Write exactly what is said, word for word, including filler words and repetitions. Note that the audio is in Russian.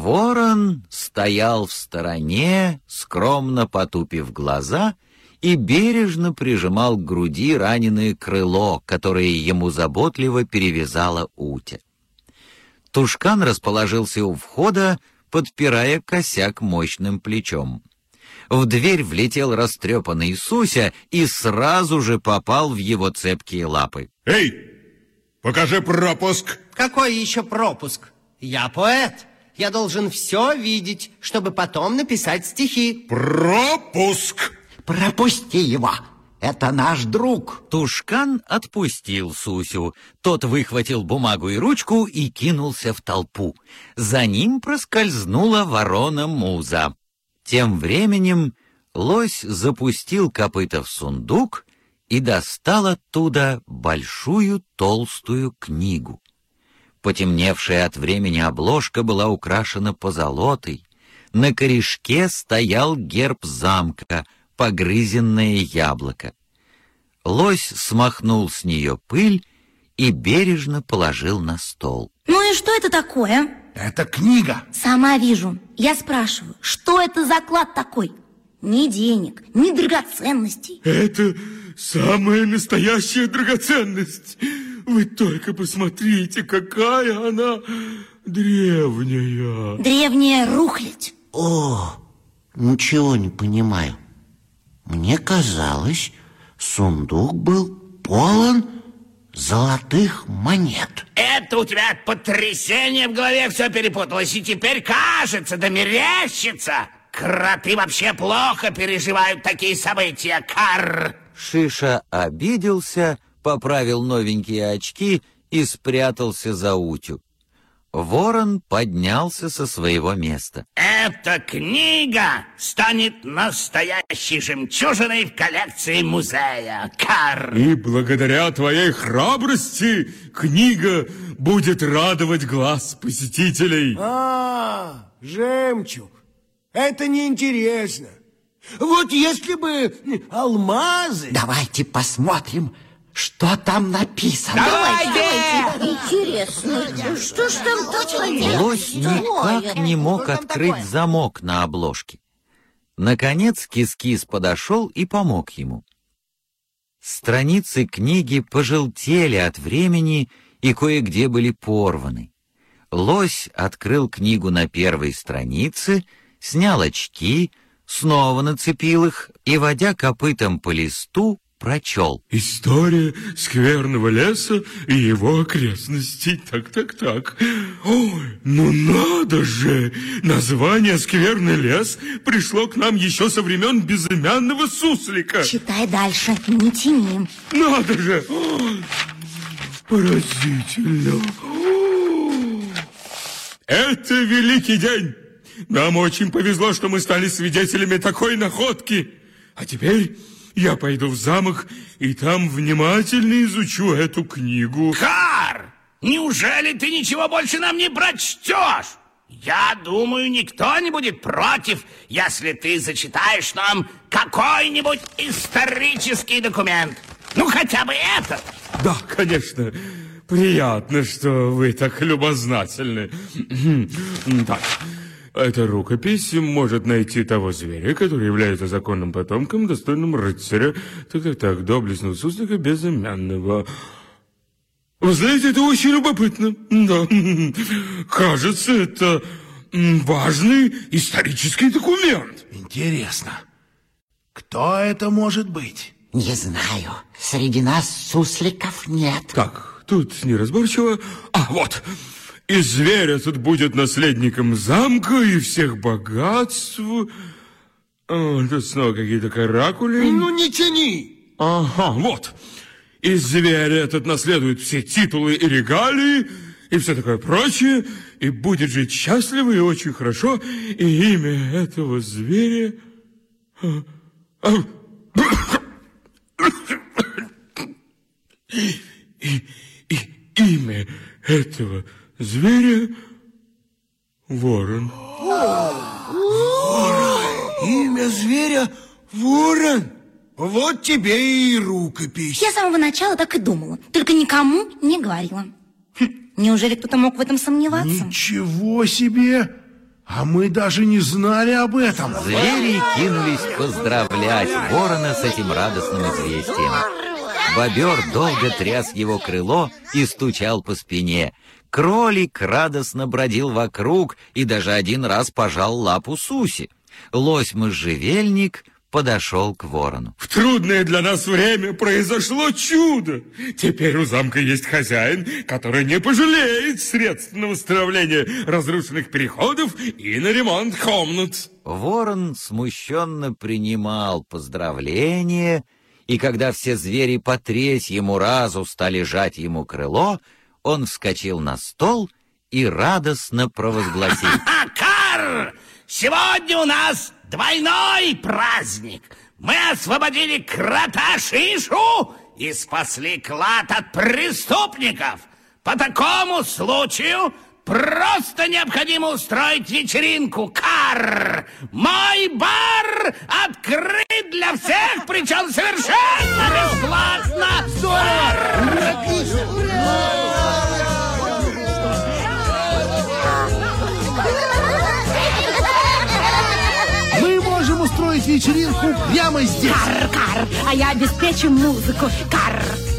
Ворон стоял в стороне, скромно потупив глаза, и бережно прижимал к груди раненое крыло, которое ему заботливо перевязала Утя. Тушкан расположился у входа, подпирая косяк мощным плечом. В дверь влетел растрепанный Суся и сразу же попал в его цепкие лапы. «Эй, покажи пропуск!» «Какой еще пропуск? Я поэт. Я должен все видеть, чтобы потом написать стихи». «Пропуск!» «Пропусти его! Это наш друг!» Тушкан отпустил Сусю. Тот выхватил бумагу и ручку и кинулся в толпу. За ним проскользнула ворона-муза. Тем временем лось запустил копыта в сундук и достал оттуда большую толстую книгу. Потемневшая от времени обложка была украшена позолотой. На корешке стоял герб замка — погрызенное яблоко. Лось смахнул с нее пыль и бережно положил на стол. Ну и что это такое? Это книга. Сама вижу. Я спрашиваю, что это за клад такой? Ни денег, ни драгоценностей. Это самая настоящая драгоценность. Вы только посмотрите, какая она древняя. Древняя рухлядь. О, ничего не понимаю. Мне казалось, сундук был полон золотых монет. Это у тебя от потрясения в голове все перепуталось, и теперь кажется, да мерещится. Кроты вообще плохо переживают такие события, карр. Шиша обиделся, поправил новенькие очки и спрятался за Утю. Ворон поднялся со своего места. Эта книга станет настоящей жемчужиной в коллекции музея, карр. И благодаря твоей храбрости книга будет радовать глаз посетителей. А, жемчуг. Это неинтересно. Вот если бы алмазы... Давайте посмотрим, что там написано. Давайте! Интересно, что ж там такое? Лось никак не мог открыть замок на обложке. Наконец Кис-Кис подошел и помог ему. Страницы книги пожелтели от времени и кое-где были порваны. Лось открыл книгу на первой странице, снял очки, снова нацепил их и, водя копытом по листу, прочел. История скверного леса и его окрестностей. Так-так-так. Ой, ну надо же! Название «Скверный лес» пришло к нам еще со времен безымянного суслика. Читай дальше, не тяни. Надо же! Ой, поразительно. Это великий день. Нам очень повезло, что мы стали свидетелями такой находки. А теперь я пойду в замок и там внимательно изучу эту книгу. Кар! Неужели ты ничего больше нам не прочтешь? Я думаю, никто не будет против, если ты зачитаешь нам какой-нибудь исторический документ. Ну, хотя бы этот. Да, конечно. Приятно, что вы так любознательны. Так, эта рукопись может найти того зверя, который является законным потомком, достойным рыцаря. Так-так-так, доблестного суслика безымянного. Вы знаете, это очень любопытно. Да. Кажется, это важный исторический документ. Интересно, кто это может быть? Не знаю. Среди нас сусликов нет. Так, тут неразборчиво. А, вот. И зверь этот будет наследником замка и всех богатств. О, тут снова какие-то каракули. Ну, не тяни. Ага, вот. И зверь этот наследует все титулы и регалии, и все такое прочее, и будет жить счастливо и очень хорошо, и имя этого зверя... И, и, и имя этого зверя Ворон. Ворон. Имя зверя Ворон. Вот тебе и рукопись. Я с самого начала так и думала, только никому не говорила. Хм, неужели кто-то мог в этом сомневаться? Ничего себе! А мы даже не знали об этом. Звери кинулись поздравлять ворона с этим радостным известием. Бобер долго тряс его крыло и стучал по спине. Кролик радостно бродил вокруг и даже один раз пожал лапу Суси. Лось-можжевельник подошел к ворону. В трудное для нас время произошло чудо. Теперь у замка есть хозяин, который не пожалеет средств на восстановление разрушенных переходов и на ремонт комнат. Ворон смущенно принимал поздравления, и когда все звери по третьему разу стали жать ему крыло, он вскочил на стол и радостно провозгласил: Кар! Сегодня у нас двойной праздник. Мы освободили крота Шишу и спасли клад от преступников. По такому случаю просто необходимо устроить вечеринку. Кар! Мой бар открыт для всех, причем совершенно бесплатно. Мы можем устроить вечеринку прямо здесь. Кар, кар, а я обеспечу музыку. Кар.